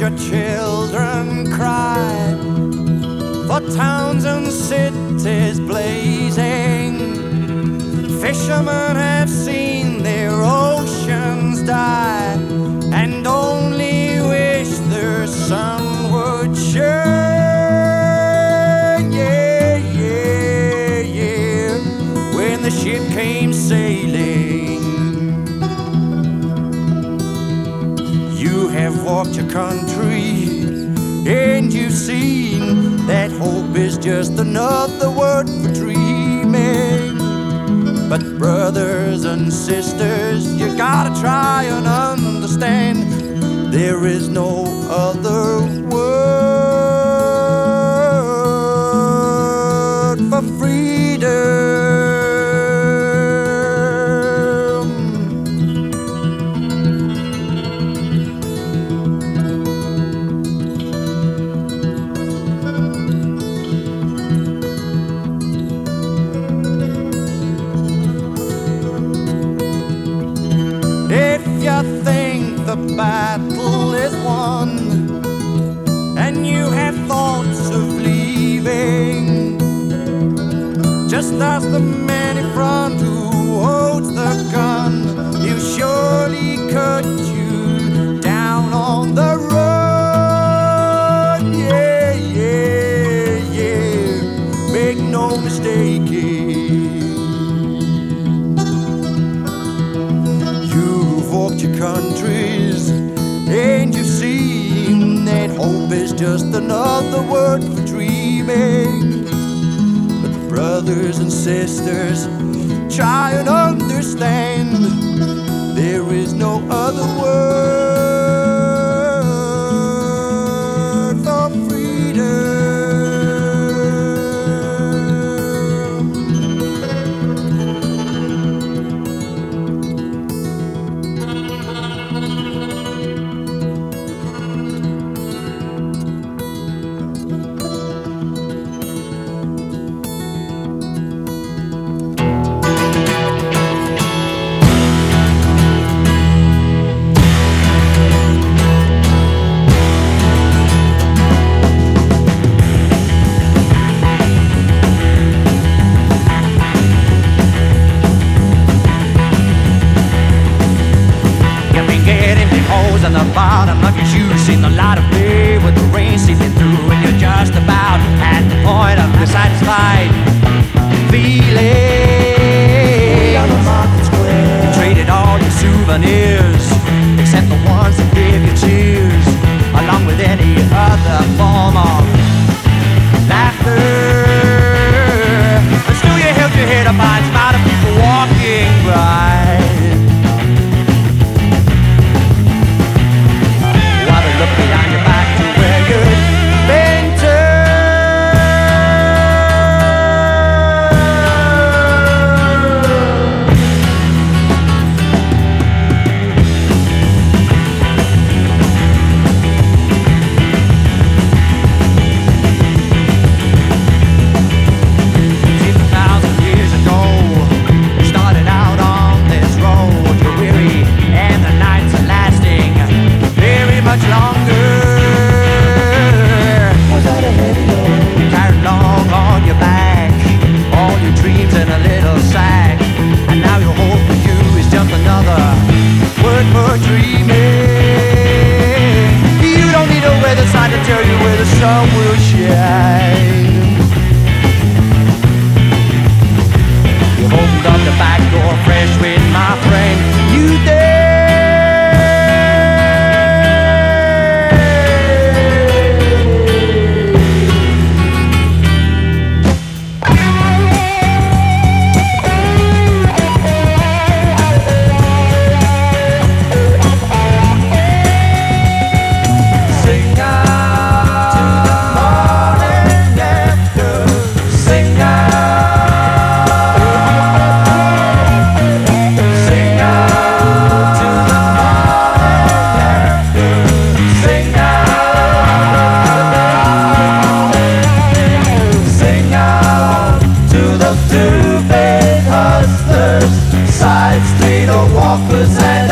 your children cry for towns and cities blazing. Fishermen have seen their oceans die and only wish their sun would shine. Yeah, yeah, yeah. When the ship came sailing, you have walked your country and you've seen that hope is just another word for dreaming. But brothers and sisters, you gotta try and understand, there is no other word for freedom. If you think the battle is won and you have thoughts of leaving, just ask the man in front who holds the gun. He'll surely cut you down on the road. Yeah, yeah, yeah. Make no mistake. Walked your countries and you've seen that hope is just another word for dreaming. But brothers and sisters, try and understand, there is no other word for freedom. On the bottom of your shoes, seen the light of day with the rain seeping through, and you're just about at the point of the satisfied feeling. On the market square, you traded all your souvenirs except the ones that gave you cheers, along with any other form of laughter. And still you held your head up high in spite of people walking by. Look behind your back to where you've been years ago, you started out on this road. You're weary and the nights are lasting very much longer. Was that a heavy load? Carried along on your back all your dreams in a little sack, and now your hope for you is just another word for dreaming. You don't need a weather sign to tell you where the sun will shine. You opened up the back door fresh with my friend. You did. Two-bit hustlers, side street or walkers and